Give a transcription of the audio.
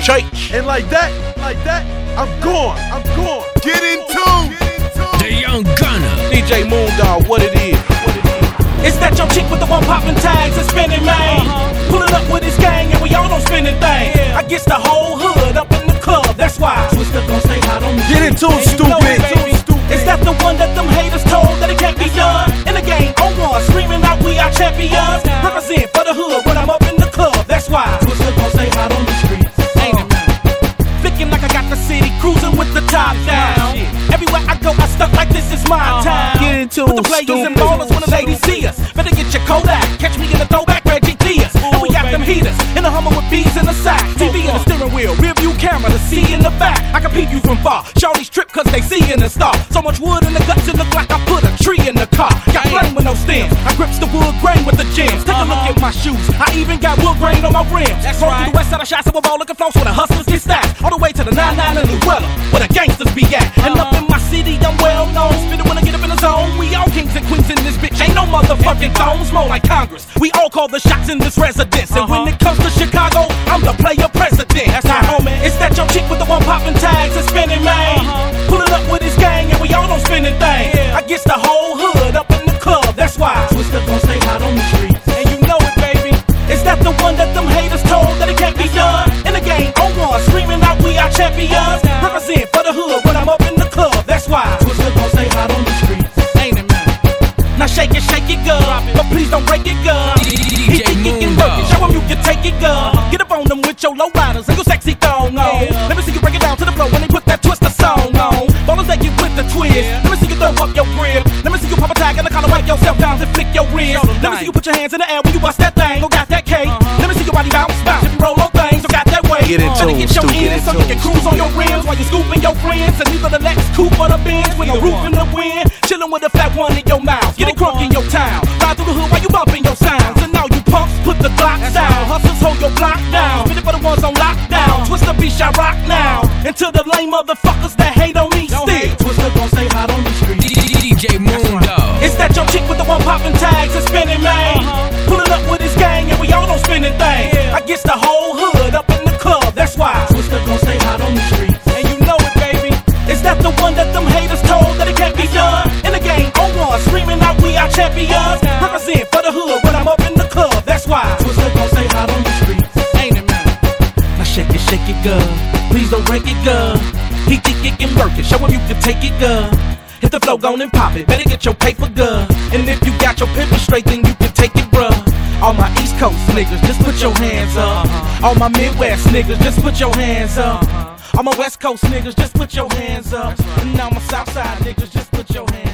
church. And like that, I'm gone. Get in tune. The Young Gunner. DJ Moondog, what it is. It's that your chick with the one poppin' tags and spinning, man. Pullin' up with his gang and we all don't spinning things. I guess the whole hood up in the club, that's why Twista gon' stay hot on the Get in tune, stupid. Is that the one that them haters told that it can't be done? In the game, on one, screaming out we are champions. Represent for the hood when I'm up in the club, that's why Twista gon' stay hot on the streets. Ain't it, man? Looking like I got the city cruising with the top down. Everywhere I go, I stuck like this is my town. Get into With the players and ballers when the ladies see us. Better get your Kodak, catch me in the throwback, Reggie Diaz. And we got them heaters in a Hummer with bees in the sack. TV in the steering wheel, rear view camera to see in the back. I can peep you from far. Shorty's trip cause they see in the star. So much wood in the guts, it look like I put a tree in the car. Got flame with no stems. I grips the wood grain with the gems. Take a look at my shoes. I even got wood grain on my rims. Roll through the west side of shots, with all looking flows where the hustlers get stacked. All the way to the 99 in Luella, where the gangsters be at. And up in my city, I'm well known. Spit it when I get up in the zone. We all kings and queens in this bitch. Ain't no motherfucking thrones. More like Congress. We all call the shots in this residence. And when it comes to Chicago, I'm the player president. That's my homie. It's that your chick with the one poppin' tags and spinning, man. Pullin' up with his gang and we all don't spinning things. I guess the whole hood up in the club. That's why Twista gon' stay hot on the streets. And you know it, baby. Is that the one that them haters told that it can't be done? In the game, on one, screaming out we are champions. Represent for the hood when I'm up in the club. That's why Twista gon' stay hot on the streets. Ain't it, man? Now shake it, girl. But please don't break it, girl. He think he can work it. Show him you can take it, girl. Get up on them with your low riders and your sexy thong on. Let me see you break it down to the floor when they put that Twista song on. Ballers that get with the twist. Let me see you throw up your grip. Let me see you pop a tag in the collar, wipe yourself down and flick your wrist. Let me see you put your hands in the air when you bust that thing. Oh, got that cake. Let me see your body bounce if you roll on things. So got that way. Get into it, get your ends so you can cruise on your rims while you scooping your friends. And either the Lex coupe or the Benz with a roof in the wind. Chillin' with a fat one in your mouth. Get it crunk in your town. Ride through the hood while you bumping your sounds. And now you punks put the Glocks down. Hustlers hold your block down. Spit it for the ones on lockdown. Twista be shot rock now. Until the lame motherfuckers that hate on me still. Twista gon' stay hot on the street. DJ Moondog. It's that your chick with the one poppin' tags and spinning, man. Pullin' up with his gang and we all don't spinning things. I guess the whole hood up in the club. That's why Twista gon' stay hot on the streets. And you know it, baby. Is that the one that them haters told that it can't be done? In the game, on one, screaming out we are champions. Represent for the hood when I'm up in the club. That's why Twista gon' stay hot on the streets. Ain't it, man? Now shake it, girl. Please don't break it, girl. He think it can work it. Show him you can take it, girl. Hit the flow, gon' and pop it. Better get your paper, girl. And if you got your paper straight, then you can take it, bruh. All my East Coast niggas, just put your hands up. All my Midwest niggas, just put your hands up. All my West Coast niggas, just put your hands up. And all my Southside niggas, just put your hands up.